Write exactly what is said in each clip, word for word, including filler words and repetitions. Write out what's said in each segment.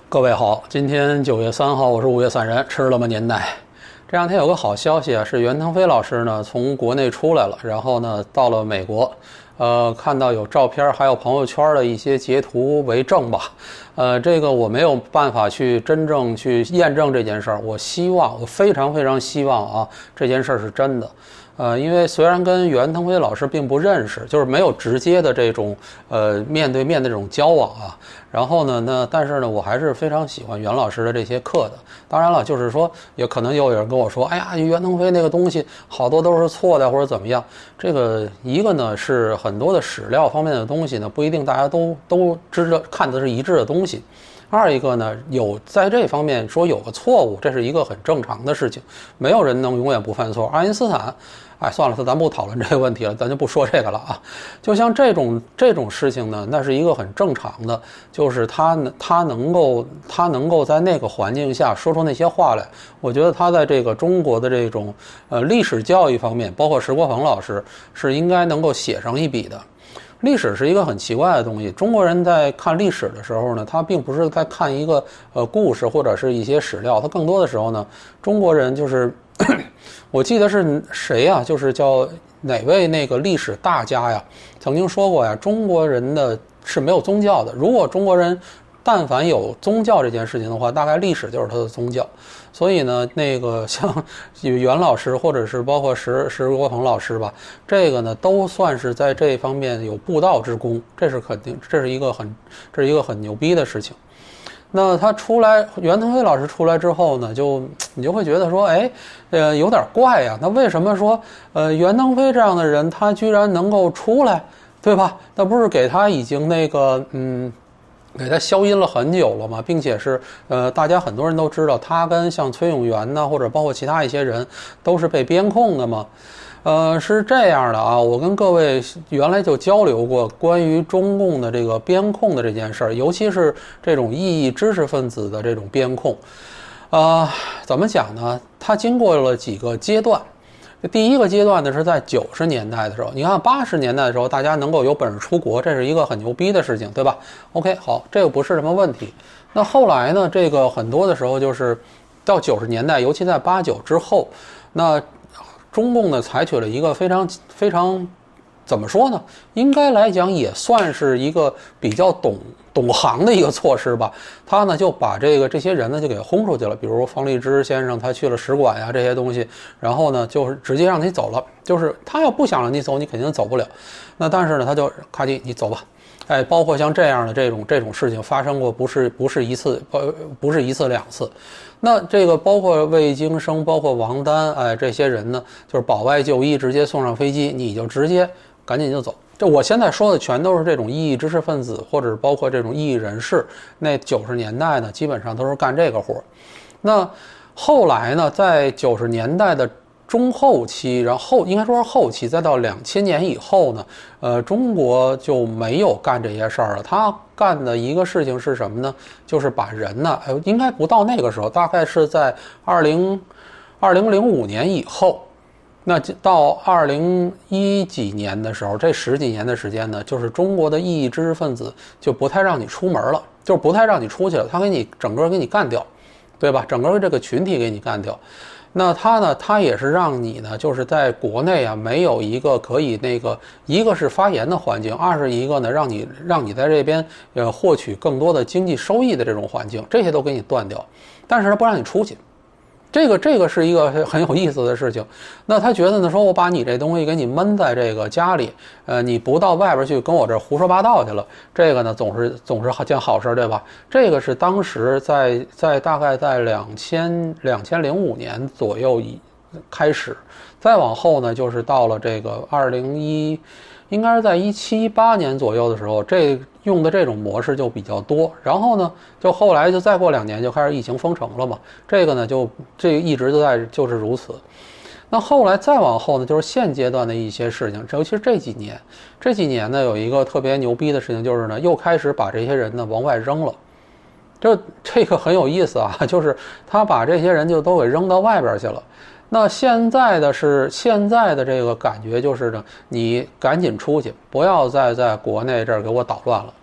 各位好，今天九月三号，我是五月散人，吃了吗年代？这两天有个好消息啊，是袁腾飞老师呢从国内出来了，然后呢到了美国，呃，看到有照片，还有朋友圈的一些截图为证吧。呃，这个我没有办法去真正去验证这件事儿，我希望，我非常非常希望啊，这件事儿是真的。呃，因为虽然跟袁腾飞老师并不认识，就是没有直接的这种呃面对面的这种交往啊。然后呢，那但是呢，我还是非常喜欢袁老师的这些课的。当然了，就是说，也可能有人跟我说，哎呀，袁腾飞那个东西好多都是错的，或者怎么样。这个一个呢是很多的史料方面的东西呢，不一定大家都都知道看的是一致的东西。二一个呢，有在这方面说有个错误，这是一个很正常的事情，没有人能永远不犯错。爱因斯坦，哎，算了，咱不讨论这个问题了，咱就不说这个了啊。就像这种这种事情呢，那是一个很正常的，就是他他能够他能够在那个环境下说出那些话来，我觉得他在这个中国的这种呃历史教育方面，包括石国峰老师是应该能够写上一笔的。历史是一个很奇怪的东西，中国人在看历史的时候呢，他并不是在看一个呃故事或者是一些史料，他更多的时候呢，中国人就是我记得是谁呀、啊，就是叫哪位那个历史大家呀，曾经说过呀，中国人的是没有宗教的，如果中国人但凡有宗教这件事情的话，大概历史就是他的宗教。所以呢，那个像袁老师或者是包括石石国鹏老师吧，这个呢都算是在这方面有布道之功，这是肯定，这是一个很这是一个很牛逼的事情。那他出来，袁腾飞老师出来之后呢，就你就会觉得说，哎，呃，有点怪呀。那为什么说，呃，袁腾飞这样的人，他居然能够出来，对吧？那不是给他已经那个，嗯。给他消音了很久了嘛，并且是呃，大家很多人都知道，他跟像崔永元呢，或者包括其他一些人，都是被边控的嘛。呃，是这样的啊，我跟各位原来就交流过关于中共的这个边控的这件事儿，尤其是这种异议知识分子的这种边控。呃，怎么讲呢？他经过了几个阶段。第一个阶段呢是在九十年代的时候，你看八十年代的时候，大家能够有本事出国，这是一个很牛逼的事情，对吧 ？OK， 好，这个不是什么问题。那后来呢，这个很多的时候就是到九十年代，尤其在八九之后，那中共呢采取了一个非常非常怎么说呢？应该来讲也算是一个比较懂懂行的一个措施吧。他呢就把这个这些人呢就给轰出去了，比如方励之先生他去了使馆呀这些东西，然后呢就是直接让你走了，就是他要不想让你走，你肯定走不了。那但是呢他就咔叽你走吧。哎，包括像这样的这种这种事情发生过，不是不是一次，呃，不是一次两次。那这个包括魏京生，包括王丹，哎，这些人呢，就是保外就医，直接送上飞机，你就直接赶紧就走。这我现在说的全都是这种异议知识分子，或者包括这种异议人士。那九十年代呢，基本上都是干这个活。那后来呢，在九十年代的中后期，然后应该说是后期，再到两千年以后呢，呃，中国就没有干这些事儿了。他干的一个事情是什么呢？就是把人呢，呃，应该不到那个时候，大概是在二零二零零五年以后，那到二零一几年的时候，这十几年的时间呢，就是中国的异议知识分子就不太让你出门了，就是不太让你出去了，他给你整个给你干掉，对吧？整个这个群体给你干掉。那他呢，他也是让你呢，就是在国内啊，没有一个可以那个，一个是发言的环境，二是一个呢，让你让你在这边呃获取更多的经济收益的这种环境，这些都给你断掉，但是他不让你出去。这个这个是一个很有意思的事情。那他觉得呢，说我把你这东西给你闷在这个家里，呃，你不到外边去跟我这胡说八道去了，这个呢总是总是件好事，对吧？这个是当时在在大概在两千两千零五年左右以开始，再往后呢，就是到了这个二零一。应该是在一七一八年左右的时候，这用的这种模式就比较多。然后呢，就后来就再过两年就开始疫情封城了嘛。这个呢，就这个一直都在就是如此。那后来再往后呢，就是现阶段的一些事情，尤其是这几年，这几年呢有一个特别牛逼的事情，就是呢又开始把这些人呢往外扔了。这这个很有意思啊，就是他把这些人就都给扔到外边去了。那现在的是现在的这个感觉就是呢，你赶紧出去，不要再在国内这儿给我捣乱了。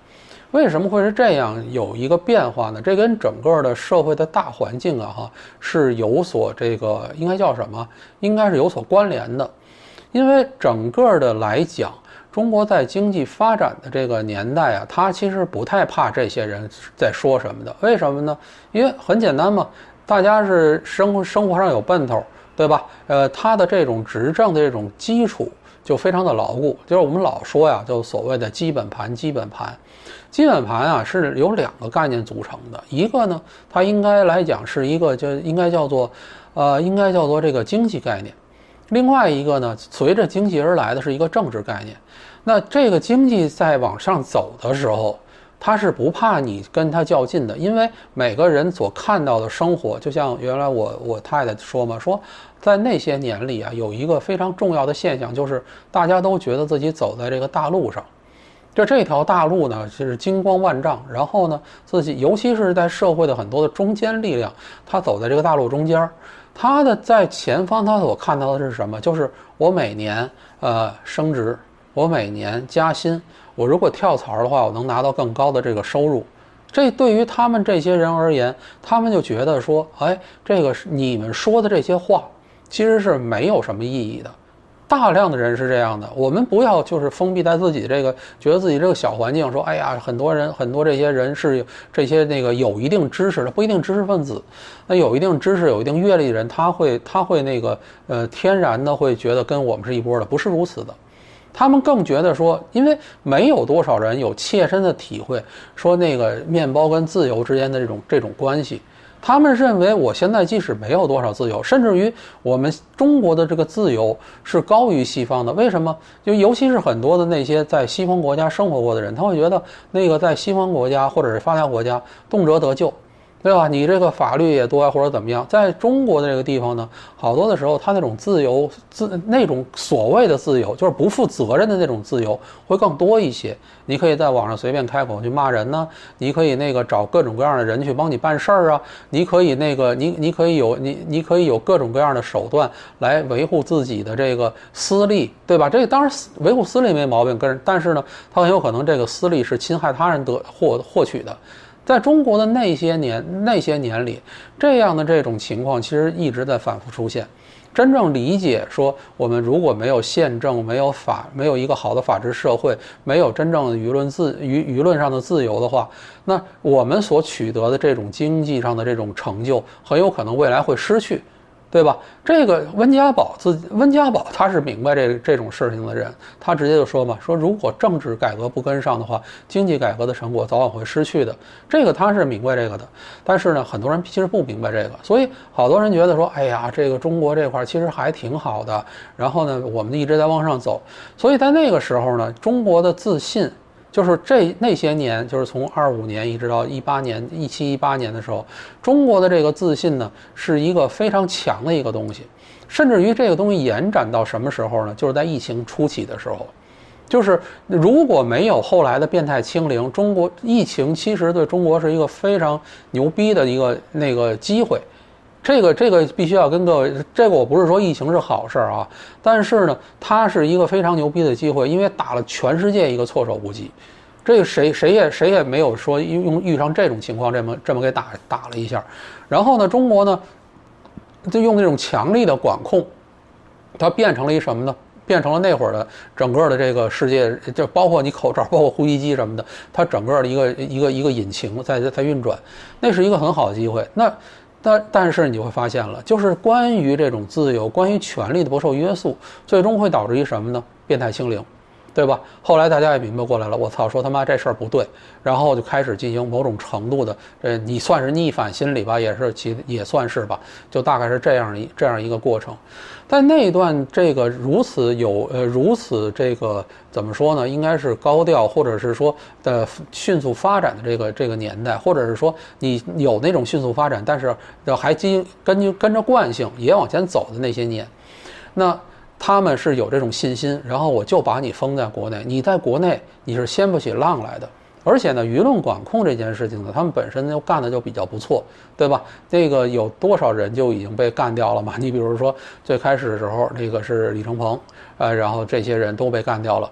为什么会是这样有一个变化呢？这跟整个的社会的大环境啊哈是有所这个应该叫什么？应该是有所关联的。因为整个的来讲，中国在经济发展的这个年代啊，它其实不太怕这些人在说什么的。为什么呢？因为很简单嘛，大家是生活生活上有奔头，对吧？呃，他的这种执政的这种基础就非常的牢固。就是我们老说呀，就所谓的基本盘，基本盘。基本盘啊是由两个概念组成的，一个呢，它应该来讲是一个就应该叫做，呃，应该叫做这个经济概念。另外一个呢，随着经济而来的是一个政治概念。那这个经济在往上走的时候，它是不怕你跟它较劲的，因为每个人所看到的生活，就像原来我我太太说嘛，说在那些年里啊，有一个非常重要的现象，就是大家都觉得自己走在这个大路上。就这条大路呢，是金光万丈，然后呢，自己尤其是在社会的很多的中坚力量，他走在这个大路中间，他的在前方他所看到的是什么？就是我每年呃升职，我每年加薪，我如果跳槽的话，我能拿到更高的这个收入。这对于他们这些人而言，他们就觉得说，哎，这个是你们说的这些话，其实是没有什么意义的。大量的人是这样的，我们不要就是封闭在自己这个，觉得自己这个小环境，说，哎呀，很多人很多这些人是这些那个有一定知识的，不一定知识分子，那有一定知识、有一定阅历的人，他会他会那个呃天然的会觉得跟我们是一波的，不是如此的。他们更觉得说，因为没有多少人有切身的体会，说那个面包跟自由之间的这种这种关系。他们认为，我现在即使没有多少自由，甚至于我们中国的这个自由是高于西方的。为什么？就尤其是很多的那些在西方国家生活过的人，他会觉得那个在西方国家或者是发达国家动辄得救，对吧？你这个法律也多啊，或者怎么样？在中国的这个地方呢，好多的时候，他那种自由自那种所谓的自由，就是不负责任的那种自由，会更多一些。你可以在网上随便开口去骂人呢，你可以那个找各种各样的人去帮你办事儿啊，你可以那个你你可以有你你可以有各种各样的手段来维护自己的这个私利，对吧？这个当然维护私利没毛病，跟但是呢，它很有可能这个私利是侵害他人得获获取的。在中国的那些年那些年里，这样的这种情况其实一直在反复出现。真正理解说，我们如果没有宪政、没有法、没有一个好的法治社会，没有真正的舆论自舆舆论上的自由的话，那我们所取得的这种经济上的这种成就，很有可能未来会失去。对吧？这个温家宝自温家宝他是明白这这种事情的人，他直接就说嘛，说如果政治改革不跟上的话，经济改革的成果早晚会失去的。这个他是明白这个的，但是呢，很多人其实不明白这个，所以好多人觉得说，哎呀，这个中国这块其实还挺好的，然后呢，我们一直在往上走，所以在那个时候呢，中国的自信。就是这那些年，就是从二五年一直到一八年、一七一八年的时候，中国的这个自信呢，是一个非常强的一个东西，甚至于这个东西延展到什么时候呢？就是在疫情初期的时候，就是如果没有后来的变态清零，中国疫情其实对中国是一个非常牛逼的一个那个机会。这个这个必须要跟各位，这个我不是说疫情是好事啊，但是呢，它是一个非常牛逼的机会，因为打了全世界一个措手不及，这个谁谁也谁也没有说用遇上这种情况这么这么给打打了一下，然后呢，中国呢就用那种强力的管控，它变成了一什么呢？变成了那会儿的整个的这个世界，就包括你口罩，包括呼吸机什么的，它整个的一个一个一个引擎在在运转，那是一个很好的机会。那但但是你会发现了，就是关于这种自由，关于权利的不受约束，最终会导致于什么呢？变态清零，对吧？后来大家也明白过来了，我操，说他妈这事儿不对，然后就开始进行某种程度的，呃，你算是逆反心理吧，也是其也算是吧，就大概是这样一这样一个过程。在那段这个如此有呃如此这个怎么说呢？应该是高调，或者是说的迅速发展的这个这个年代，或者是说你有那种迅速发展，但是还基根据跟着惯性也往前走的那些年，那他们是有这种信心，然后我就把你封在国内，你在国内你是掀不起浪来的。而且呢，舆论管控这件事情呢，他们本身就干的就比较不错，对吧？那个有多少人就已经被干掉了嘛？你比如说最开始的时候，那个是李承鹏，呃，然后这些人都被干掉了。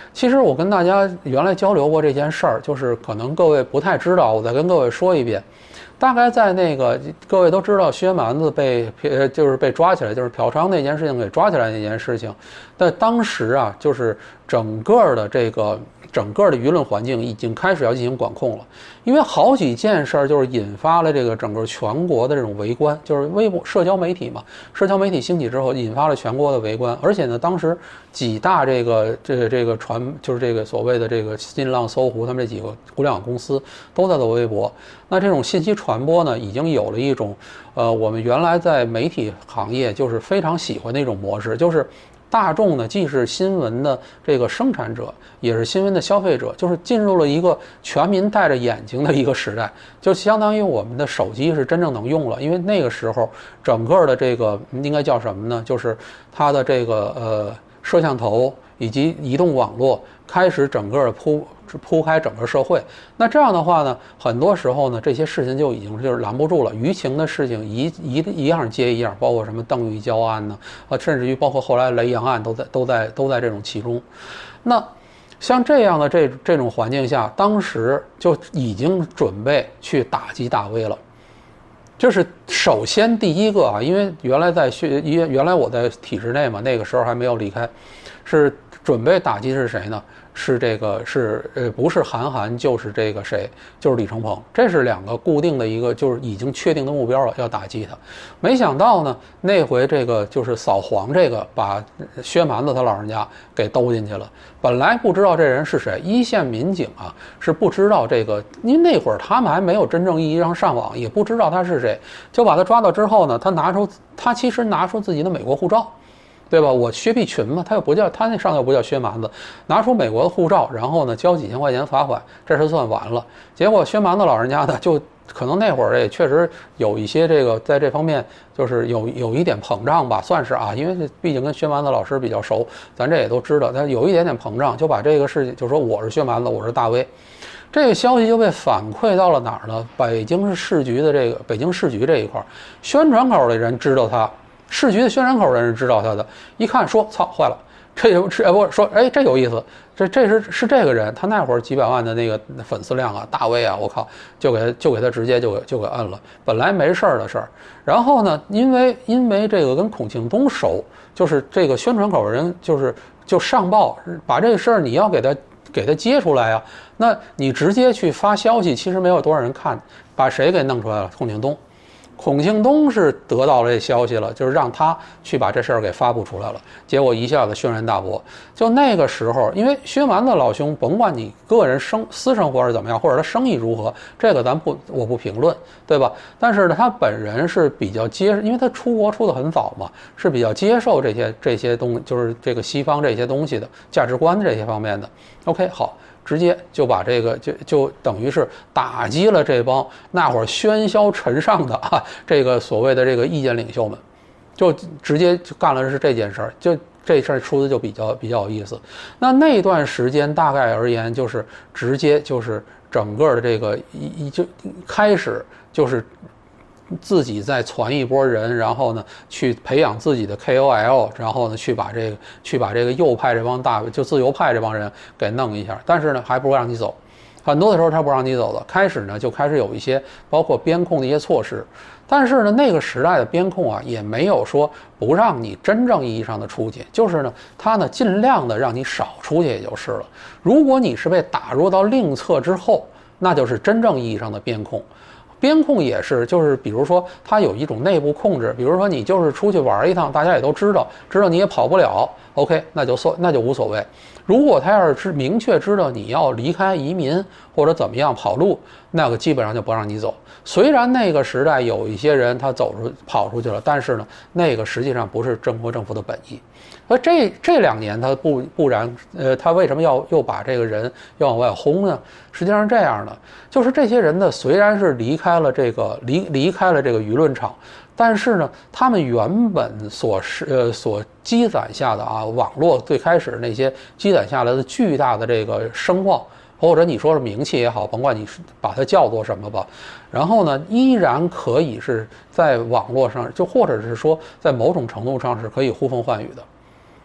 其实我跟大家原来交流过这件事儿，就是可能各位不太知道，我再跟各位说一遍。大概在那个各位都知道薛蛮子被呃就是被抓起来，就是嫖娼那件事情给抓起来那件事情，但当时啊，就是整个的这个整个的舆论环境已经开始要进行管控了，因为好几件事儿就是引发了这个整个全国的这种围观，就是微博社交媒体嘛，社交媒体兴起之后引发了全国的围观，而且呢，当时几大这个这个这个传就是这个所谓的这个新浪、搜狐他们这几个互联网公司都在做微博，那这种信息传播呢，已经有了一种呃我们原来在媒体行业就是非常喜欢的一种模式，就是大众呢既是新闻的这个生产者，也是新闻的消费者，就是进入了一个全民戴着眼睛的一个时代，就相当于我们的手机是真正能用了，因为那个时候整个的这个应该叫什么呢？就是它的这个呃摄像头以及移动网络开始整个的铺铺开整个社会，那这样的话呢，很多时候呢，这些事情就已经就是拦不住了，舆情的事情一一一样接一样，包括什么邓玉娇案呢，啊，甚至于包括后来雷洋案都在都在都在这种其中。那像这样的这这种环境下，当时就已经准备去打击大 V 了。就是首先第一个啊，因为原来在学，原来我在体制内嘛，那个时候还没有离开，是准备打击是谁呢？是这个是呃不是韩寒就是这个谁，就是李承鹏，这是两个固定的一个就是已经确定的目标了，要打击他。没想到呢，那回这个就是扫黄这个把薛蛮子他老人家给兜进去了。本来不知道这人是谁，一线民警啊是不知道这个，因为那会儿他们还没有真正意义上上网，也不知道他是谁，就把他抓到之后呢，他拿出他其实拿出自己的美国护照。对吧？我薛碧群嘛，他又不叫他那上又不叫薛蛮子，拿出美国的护照，然后呢交几千块钱罚款，这事算完了。结果薛蛮子老人家呢，就可能那会儿也确实有一些这个在这方面就是有有一点膨胀吧，算是啊，因为毕竟跟薛蛮子老师比较熟，咱这也都知道，他有一点点膨胀，就把这个事情就说我是薛蛮子，我是大 V， 这个消息就被反馈到了哪儿呢？北京市局的这个北京市局这一块，宣传口的人知道他。市局的宣传口的人知道他的，一看说操坏了，这有是不说哎这有意思，这这是是这个人，他那会儿几百万的那个粉丝量啊，大 V 啊，我靠，就给就给他直接就给就给摁了，本来没事儿的事儿，然后呢，因为因为这个跟孔庆东熟，就是这个宣传口的人就是就上报把这个事儿你要给他给他接出来啊，那你直接去发消息，其实没有多少人看，把谁给弄出来了？孔庆东。孔庆东是得到了这消息了，就是让他去把这事儿给发布出来了，结果一下子轩然大波。就那个时候，因为薛蛮子老兄，甭管你个人生私生活是怎么样，或者他生意如何，这个咱不我不评论，对吧？但是呢，他本人是比较接，因为他出国出得很早嘛，是比较接受这些这些东，就是这个西方这些东西的价值观这些方面的。OK， 好。直接就把这个就就等于是打击了这帮那会儿喧嚣尘上的啊这个所谓的这个意见领袖们，就直接就干了是这件事儿，就这事儿出的就比较比较有意思。那那段时间大概而言，就是直接就是整个的这个一一就开始就是自己再传一波人，然后呢去培养自己的 K O L， 然后呢去把这个去把这个右派这帮大就自由派这帮人给弄一下，但是呢还不让你走，很多的时候他不让你走的。开始呢就开始有一些包括边控的一些措施，但是呢那个时代的边控啊也没有说不让你真正意义上的出去，就是呢他呢尽量的让你少出去也就是了。如果你是被打入到另册之后，那就是真正意义上的边控。边控也是，就是比如说它有一种内部控制，比如说你就是出去玩一趟，大家也都知道，知道你也跑不了 ，OK， 那就算那就无所谓。如果他要是明确知道你要离开移民或者怎么样跑路，那个基本上就不让你走。虽然那个时代有一些人他走出跑出去了，但是呢，那个实际上不是中国政府的本意。而这这两年他不不然，呃，他为什么要又把这个人要往外轰呢？实际上这样的，就是这些人呢，虽然是离开了这个离离开了这个舆论场，但是呢，他们原本所是呃所积攒下的啊，网络最开始那些积攒下来的巨大的这个声望，或者你说是名气也好，甭管你把它叫做什么吧，然后呢，依然可以是在网络上，就或者是说在某种程度上是可以呼风唤雨的。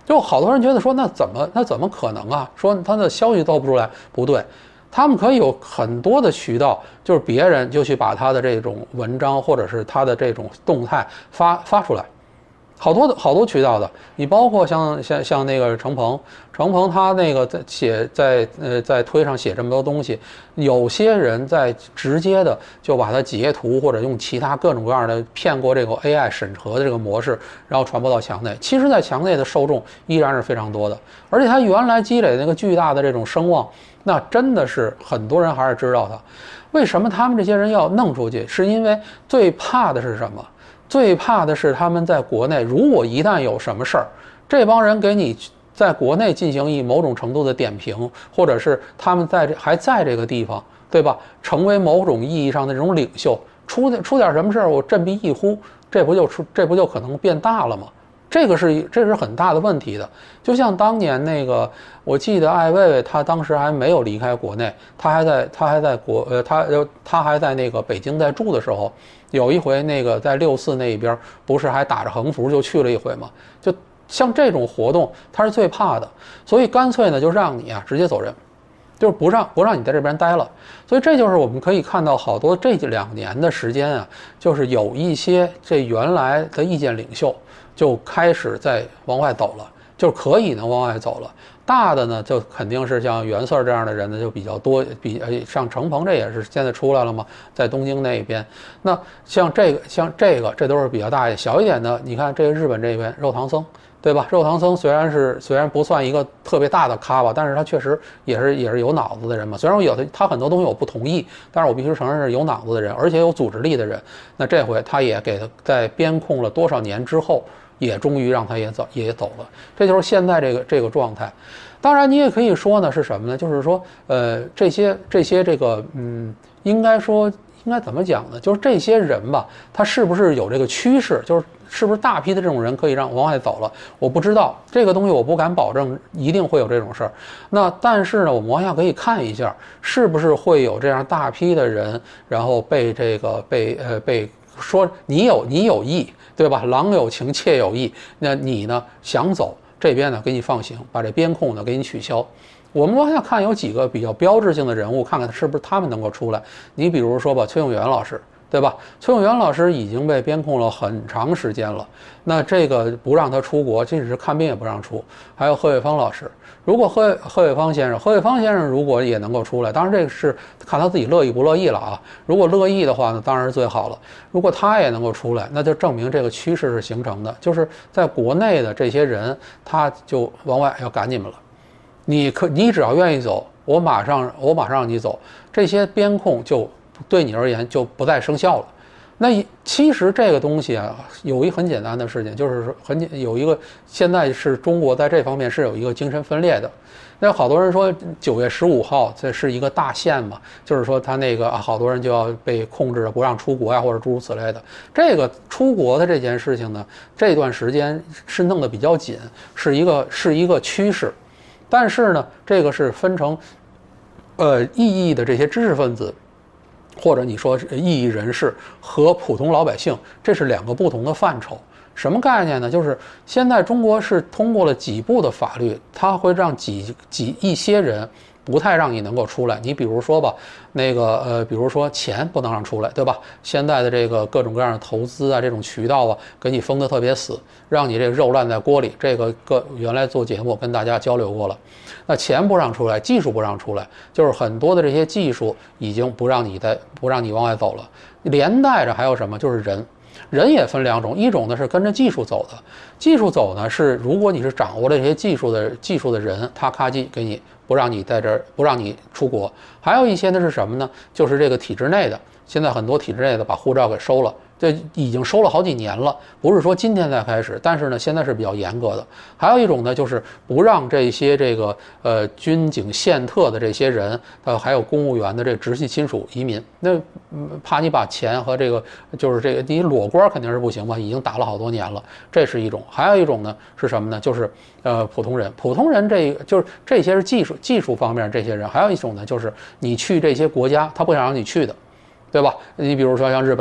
就好多人觉得说，那怎么那怎么可能啊？说他的消息透不出来，不对，他们可以有很多的渠道，就是别人就去把他的这种文章或者是他的这种动态发发出来。好多的好多渠道的，你包括像像像那个程鹏，程鹏他那个在写在呃在推上写这么多东西，有些人在直接的就把它截图或者用其他各种各样的骗过这个 A I 审核的这个模式，然后传播到墙内。其实，在墙内的受众依然是非常多的，而且他原来积累的那个巨大的这种声望，那真的是很多人还是知道他。为什么他们这些人要弄出去？是因为最怕的是什么？最怕的是他们在国内，如果一旦有什么事儿，这帮人给你在国内进行以某种程度的点评，或者是他们在这还在这个地方，对吧？成为某种意义上的这种领袖，出出点什么事儿，我振臂一呼，这不就出这不就可能变大了吗？这个是这是很大的问题的。就像当年那个，我记得艾薇薇她当时还没有离开国内，她还在她还在国呃她她还在那个北京在住的时候，有一回那个在六四那一边不是还打着横幅就去了一回吗？就像这种活动，他是最怕的，所以干脆呢就让你啊直接走人，就是不让不让你在这边待了。所以这就是我们可以看到好多这两年的时间啊，就是有一些这原来的意见领袖就开始在往外走了，就可以呢往外走了。大的呢，就肯定是像袁四这样的人呢就比较多，比呃像程鹏这也是现在出来了嘛，在东京那边。那像这个像这个这都是比较大一点，小一点的，你看这个日本这边肉唐僧，对吧？肉唐僧虽然是虽然不算一个特别大的咖吧，但是他确实也是也是有脑子的人嘛。虽然我有的他很多东西我不同意，但是我必须承认是有脑子的人，而且有组织力的人。那这回他也给他在边控了多少年之后，也终于让他也走也走了。这就是现在这个这个状态。当然，你也可以说呢是什么呢？就是说，呃，这些这些这个嗯，应该说应该怎么讲呢？就是这些人吧，他是不是有这个趋势？就是是不是大批的这种人可以让往外走了？我不知道这个东西，我不敢保证一定会有这种事儿。那但是呢，我们往下可以看一下，是不是会有这样大批的人，然后被这个被呃被说你有你有意，对吧？郎有情，妾有意，那你呢想走？这边呢给你放行，把这边控呢给你取消。我们往下看有几个比较标志性的人物，看看是不是他们能够出来。你比如说吧，崔永元老师，对吧？崔永元老师已经被边控了很长时间了，那这个不让他出国，即使是看病也不让出。还有贺卫方老师，如果贺贺卫方先生，贺卫方先生如果也能够出来，当然这个是看他自己乐意不乐意了啊。如果乐意的话呢，当然是最好了。如果他也能够出来，那就证明这个趋势是形成的，就是在国内的这些人，他就往外要赶你们了。你可你只要愿意走，我马上我马上让你走，这些边控就对你而言就不再生效了。那其实这个东西啊，有一很简单的事情，就是说很有一个现在是中国在这方面是有一个精神分裂的。那好多人说九月十五号这是一个大限嘛，就是说他那个啊，好多人就要被控制了，不让出国呀、啊，或者诸如此类的。这个出国的这件事情呢，这段时间是弄得比较紧，是一个是一个趋势。但是呢，这个是分成呃异议的这些知识分子，或者你说是异议人士和普通老百姓，这是两个不同的范畴。什么概念呢？就是现在中国是通过了几部的法律，它会让几几一些人不太让你能够出来。你比如说吧，那个呃，比如说钱不能让出来，对吧？现在的这个各种各样的投资啊，这种渠道啊，给你封得特别死，让你这个肉烂在锅里。这个个原来做节目跟大家交流过了。那钱不让出来，技术不让出来，就是很多的这些技术已经不让你在不让你往外走了。连带着还有什么？就是人。人也分两种，一种呢是跟着技术走的，技术走呢是如果你是掌握了这些技术的技术的人，他咔叽给你不让你在这儿不让你出国。还有一些呢是什么呢？就是这个体制内的，现在很多体制内的把护照给收了，这已经收了好几年了，不是说今天才开始，但是呢现在是比较严格的。还有一种呢就是不让这些这个呃军警宪特的这些人，呃还有公务员的这个直系亲属移民，那、嗯、怕你把钱和这个就是这个你裸官肯定是不行吧，已经打了好多年了，这是一种。还有一种呢是什么呢？就是呃普通人，普通人这就是这些是技术技术方面这些人。还有一种呢就是你去这些国家他不想让你去的，对吧？你比如说像日本。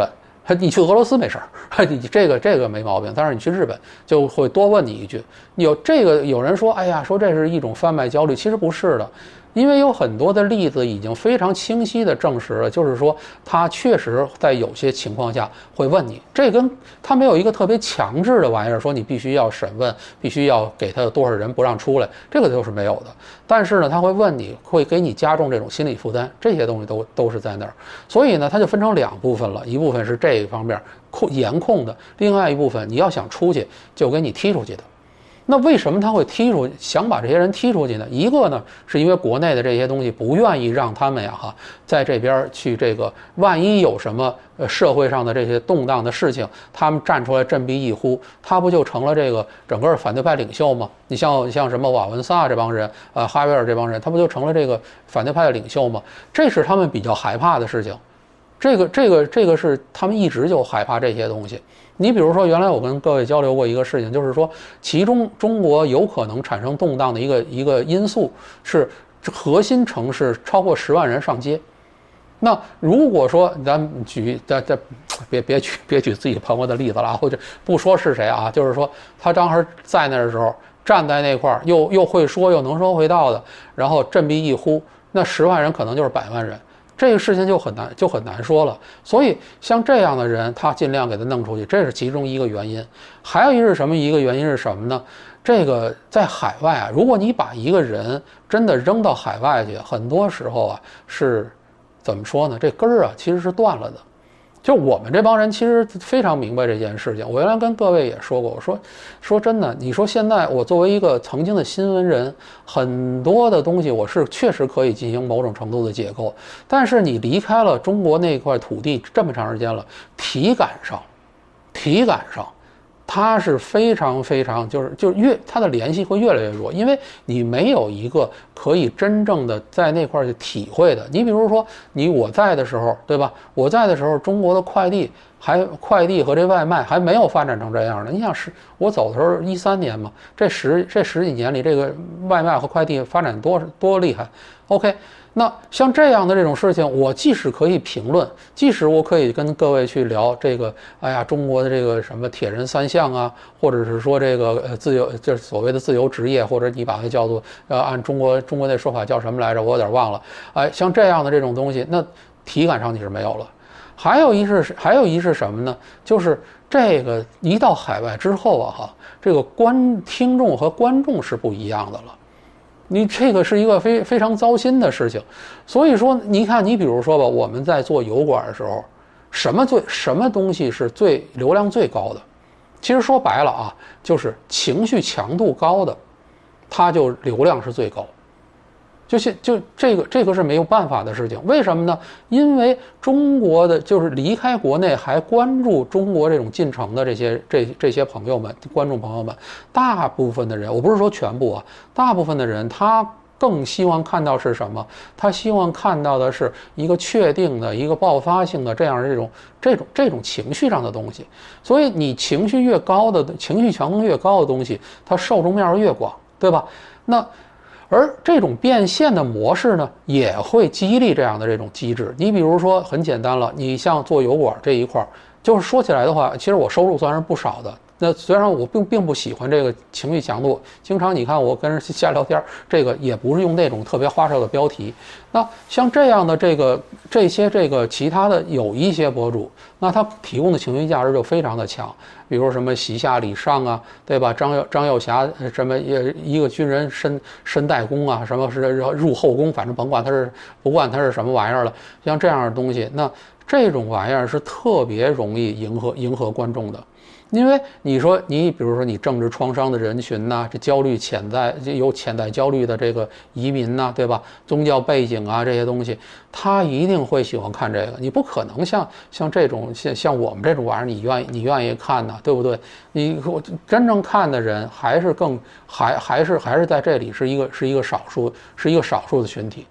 你去俄罗斯没事儿，你这个这个没毛病，但是你去日本就会多问你一句。有这个有人说，哎呀，说这是一种贩卖焦虑，其实不是的。因为有很多的例子已经非常清晰地证实了，就是说他确实在有些情况下会问你，这跟他没有一个特别强制的玩意儿，说你必须要审问，必须要给他多少人不让出来，这个就是没有的。但是呢，他会问你，会给你加重这种心理负担，这些东西都都是在那儿。所以呢，它就分成两部分了，一部分是这一方面控严控的，另外一部分你要想出去就给你踢出去的。那为什么他会踢出，想把这些人踢出去呢？一个呢，是因为国内的这些东西不愿意让他们呀哈，在这边去这个，万一有什么呃社会上的这些动荡的事情，他们站出来振臂一呼，他不就成了这个整个反对派领袖吗？你像像什么瓦文萨这帮人，呃哈维尔这帮人，他不就成了这个反对派的领袖吗？这是他们比较害怕的事情。这个这个这个是他们一直就害怕这些东西。你比如说，原来我跟各位交流过一个事情，就是说，其中中国有可能产生动荡的一个一个因素是核心城市超过十万人上街。那如果说咱们举咱咱别别举别举自己朋友的例子了，或者不说是谁啊，就是说他当时在那的时候站在那块儿，又又会说又能说会道的，然后振臂一呼，那十万人可能就是百万人。这个事情就很难就很难说了，所以像这样的人，他尽量给他弄出去，这是其中一个原因。还有一是什么？一个原因是什么呢？这个在海外啊，如果你把一个人真的扔到海外去，很多时候啊是怎么说呢？这根儿啊其实是断了的。就我们这帮人其实非常明白这件事情。我原来跟各位也说过，我说说真的，你说现在我作为一个曾经的新闻人，很多的东西我是确实可以进行某种程度的解构，但是你离开了中国那块土地这么长时间了，体感上，体感上。它是非常非常就是就是越它的联系会越来越弱，因为你没有一个可以真正的在那块去体会的。你比如说你我在的时候，对吧？我在的时候，中国的快递还快递和这外卖还没有发展成这样的。你想是我走的时候一三年嘛，这十这十几年里，这个外卖和快递发展多多厉害。OK。那像这样的这种事情，我即使可以评论，即使我可以跟各位去聊这个，哎呀，中国的这个什么铁人三项啊，或者是说这个呃自由，就是所谓的自由职业，或者你把它叫做呃按中国中国那说法叫什么来着？我有点忘了。哎，像这样的这种东西，那体感上你是没有了。还有一是还有一是什么呢？就是这个一到海外之后啊，哈，这个观听众和观众是不一样的了。你这个是一个非非常糟心的事情，所以说，你看，你比如说吧，我们在做油管的时候，什么最什么东西是最流量最高的？其实说白了啊，就是情绪强度高的，它就流量是最高。就是就这个这个是没有办法的事情，为什么呢？因为中国的就是离开国内还关注中国这种进程的这些这这些朋友们、观众朋友们，大部分的人，我不是说全部啊，大部分的人他更希望看到是什么？他希望看到的是一个确定的、一个爆发性的这样这种这种这种情绪上的东西。所以你情绪越高的、情绪强度越高的东西，它受众面越广，对吧？那。而这种变现的模式呢，也会激励这样的这种机制。你比如说，很简单了，你像做油管这一块，就是说起来的话，其实我收入算是不少的。那虽然我并并不喜欢这个情绪强度，经常你看我跟人瞎聊天，这个也不是用那种特别花哨的标题。那像这样的这个这些这个其他的有一些博主，那他提供的情绪价值就非常的强。比如什么习下礼上啊，对吧？张耀张耀霞什么一个军人身身带弓啊，什么是入后宫，反正甭管他是不管他是什么玩意儿了，像这样的东西，那这种玩意儿是特别容易迎合迎合观众的。因为你说你比如说你政治创伤的人群呐、啊，这焦虑潜在有潜在焦虑的这个移民呐、啊，对吧？宗教背景啊这些东西，他一定会喜欢看这个。你不可能像像这种像像我们这种玩意儿，你愿意你愿意看呢，对不对？你真正看的人还是更还还是还是在这里是一个是一个少数是一个少数的群体。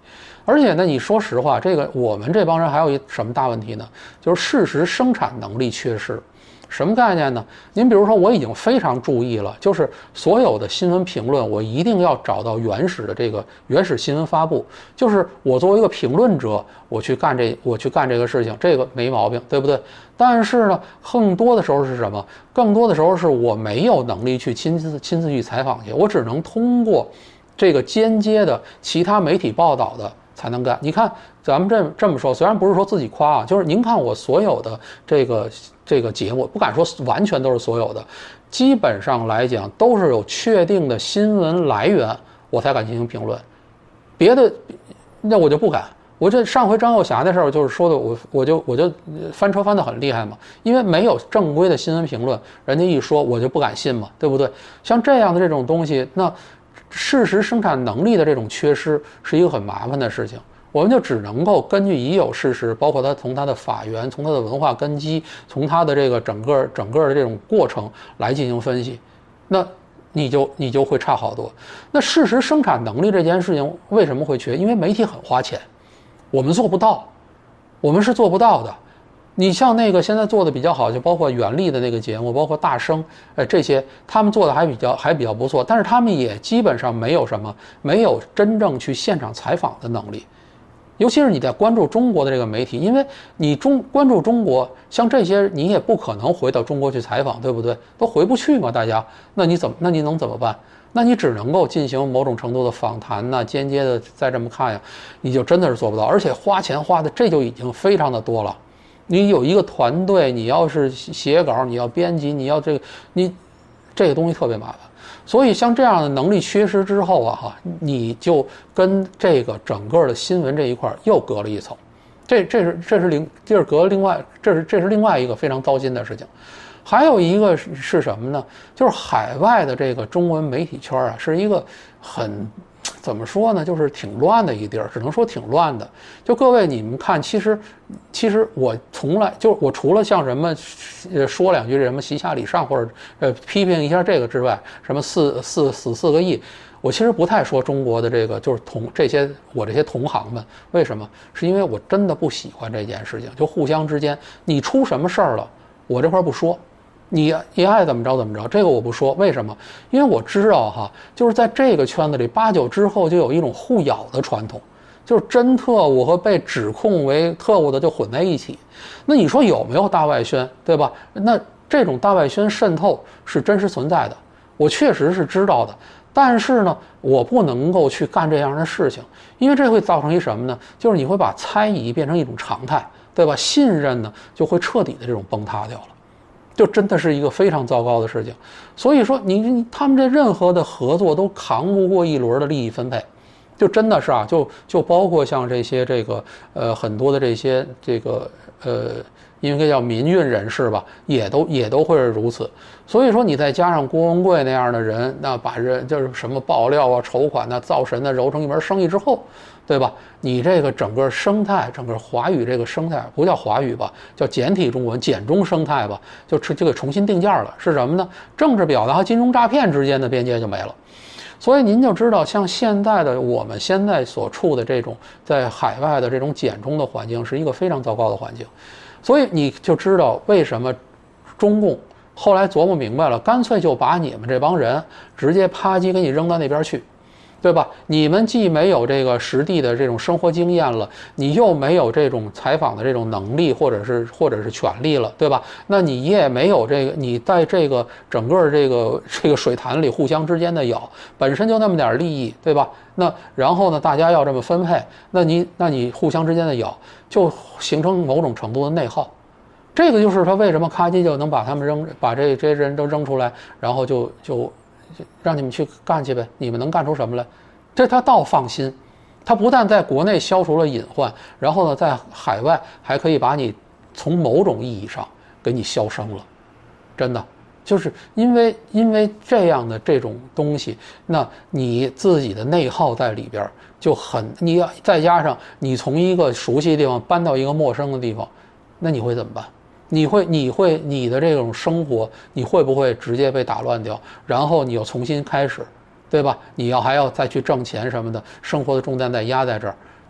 而且呢，你说实话，这个我们这帮人还有一什么大问题呢？就是事实生产能力缺失。什么概念呢？您比如说，我已经非常注意了，就是所有的新闻评论，我一定要找到原始的这个原始新闻发布。就是我作为一个评论者，我去干这我去干这个事情，这个没毛病，对不对？但是呢，更多的时候是什么？更多的时候是我没有能力去亲自亲自去采访去，我只能通过这个间接的其他媒体报道的才能干。你看，咱们这这么说，虽然不是说自己夸啊，就是您看我所有的这个这个节目，不敢说完全都是所有的，基本上来讲都是有确定的新闻来源，我才敢进行评论。别的，那我就不敢。我这上回张幼霞的事儿，就是说的我我就我就翻车翻得很厉害嘛，因为没有正规的新闻评论，人家一说我就不敢信嘛，对不对？像这样的这种东西，那事实生产能力的这种缺失是一个很麻烦的事情。我们就只能够根据已有事实，包括它从它的法源、从它的文化根基、从它的这个整个整个的这种过程来进行分析，那你就你就会差好多。那事实生产能力这件事情为什么会缺？因为媒体很花钱，我们做不到，我们是做不到的。你像那个现在做的比较好，就包括袁立的那个节目，包括大生，呃，这些他们做的还比较还比较不错，但是他们也基本上没有什么，没有真正去现场采访的能力。尤其是你在关注中国的这个媒体，因为你中关注中国，像这些你也不可能回到中国去采访，对不对？都回不去嘛，大家，那你怎么，那你能怎么办？那你只能够进行某种程度的访谈呐、啊，间接的再这么看呀，你就真的是做不到，而且花钱花的这就已经非常的多了。你有一个团队，你要是写稿，你要编辑，你要这个，你这个东西特别麻烦。所以像这样的能力缺失之后啊，哈，你就跟这个整个的新闻这一块又隔了一层，这这是这是另这是隔另外这是这是另外一个非常糟心的事情。还有一个是是什么呢？就是海外的这个中文媒体圈啊，是一个很怎么说呢，就是挺乱的一地儿，只能说挺乱的。就各位你们看，其实其实我从来就我除了像什么呃说两句什么习下礼上或者呃批评一下这个之外，什么四四死四个亿，我其实不太说中国的这个就是同这些我这些同行们，为什么？是因为我真的不喜欢这件事情，就互相之间你出什么事儿了，我这块不说。你你爱怎么着怎么着，这个我不说，为什么？因为我知道哈，就是在这个圈子里，八九之后就有一种互咬的传统，就是真特务和被指控为特务的就混在一起。那你说有没有大外宣，对吧？那这种大外宣渗透是真实存在的，我确实是知道的。但是呢，我不能够去干这样的事情，因为这会造成一什么呢？就是你会把猜疑变成一种常态，对吧？信任呢就会彻底的这种崩塌掉了。就真的是一个非常糟糕的事情，所以说你你他们这任何的合作都扛不过一轮的利益分配，就真的是啊，就就包括像这些这个呃很多的这些这个呃应该叫民运人士吧，也都也都会是如此。所以说你再加上郭文贵那样的人，那把人就是什么爆料啊、筹款呐、造神呐揉成一门生意之后，对吧？你这个整个生态，整个华语这个生态不叫华语吧，叫简体中文、简中生态吧，就就给重新定价了。是什么呢？政治表达和金融诈骗之间的边界就没了。所以您就知道，像现在的我们现在所处的这种在海外的这种简中的环境，是一个非常糟糕的环境。所以你就知道为什么中共后来琢磨明白了，干脆就把你们这帮人直接啪叽给你扔到那边去，对吧？你们既没有这个实地的这种生活经验了，你又没有这种采访的这种能力，或者是或者是权利了，对吧？那你也没有这个，你在这个整个这个这个水潭里互相之间的咬，本身就那么点利益，对吧？那然后呢，大家要这么分配，那你那你互相之间的咬，就形成某种程度的内耗。这个就是他为什么咔叽就能把他们扔，把这这些人都扔出来，然后就就。让你们去干去呗，你们能干出什么来？这他倒放心，他不但在国内消除了隐患，然后呢，在海外还可以把你从某种意义上给你消声了。真的，就是因为因为这样的这种东西，那你自己的内耗在里边就很，你要再加上你从一个熟悉的地方搬到一个陌生的地方，那你会怎么办？你会，你会，你的这种生活，你会不会直接被打乱掉？然后你又重新开始，对吧？你要还要再去挣钱什么的，生活的重担再压在这儿，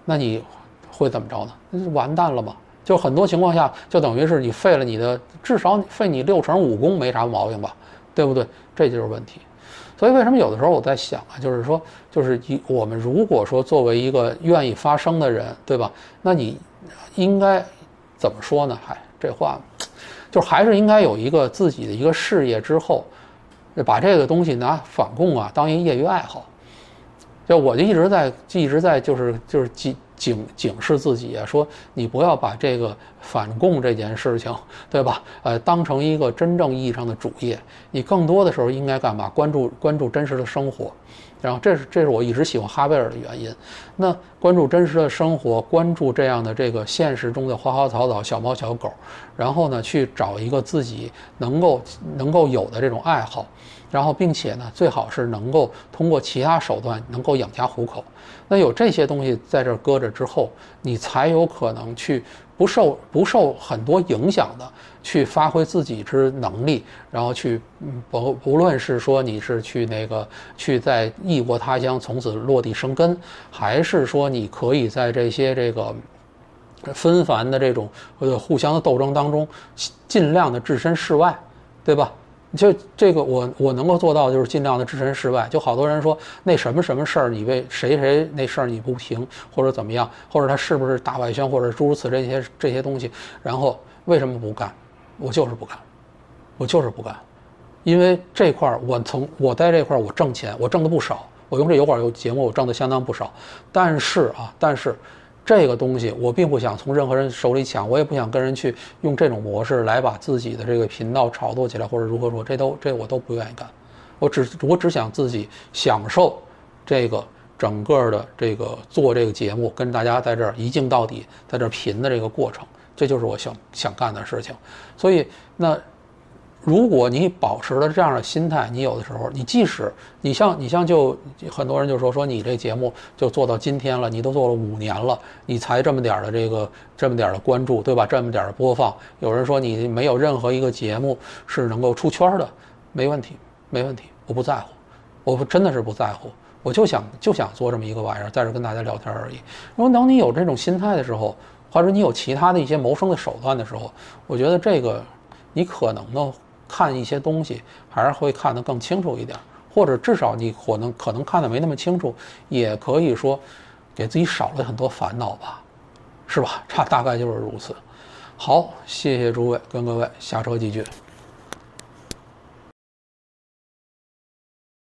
那你会怎么着呢？那就完蛋了嘛！就很多情况下，就等于是你废了你的，至少废你六成武功没啥毛病吧，对不对？这就是问题。所以为什么有的时候我在想啊，就是说，就是一我们如果说作为一个愿意发声的人，对吧？那你应该怎么说呢？嗨，这话就还是应该有一个自己的一个事业之后，把这个东西拿反共啊当一业余爱好。就我就一直在一直在就是就是警警警示自己啊，说你不要把这个反共这件事情，对吧？呃，当成一个真正意义上的主业，你更多的时候应该干嘛？关注关注真实的生活。然后这是这是我一直喜欢哈贝尔的原因。那关注真实的生活，关注这样的这个现实中的花花草草、小猫小狗，然后呢，去找一个自己能够能够有的这种爱好，然后并且呢，最好是能够通过其他手段能够养家糊口。那有这些东西在这搁着之后，你才有可能去不受不受很多影响的去发挥自己之能力，然后去不不论是说你是去那个去在异国他乡从此落地生根，还是说你可以在这些这个纷繁的这种呃互相的斗争当中，尽量的置身事外，对吧？就这个我我能够做到就是尽量的置身事外。就好多人说那什么什么事儿你为谁谁那事儿你不评，或者怎么样，或者他是不是大外宣，或者诸如此这些这些东西，然后为什么不干？我就是不干，我就是不干，因为这块儿我从我在这块儿我挣钱，我挣的不少，我用这油管有节目我挣的相当不少，但是啊，但是。这个东西我并不想从任何人手里抢，我也不想跟人去用这种模式来把自己的这个频道炒作起来，或者如何说，这都这我都不愿意干。我只我只想自己享受这个整个的这个做这个节目，跟大家在这儿一镜到底，在这儿贫的这个过程，这就是我想想干的事情。所以那。如果你保持了这样的心态，你有的时候，你即使你像你像就很多人就说说你这节目就做到今天了，你都做了五年了，你才这么点的这个这么点的关注，对吧？这么点的播放，有人说你没有任何一个节目是能够出圈的，没问题，没问题，我不在乎，我真的是不在乎，我就想就想做这么一个玩意儿，在这跟大家聊天而已。如果当你有这种心态的时候，或者你有其他的一些谋生的手段的时候，我觉得这个你可能呢。看一些东西还是会看得更清楚一点，或者至少你可能可能看得没那么清楚，也可以说给自己少了很多烦恼吧，是吧？差大概就是如此。好，谢谢诸位，跟各位下车继续。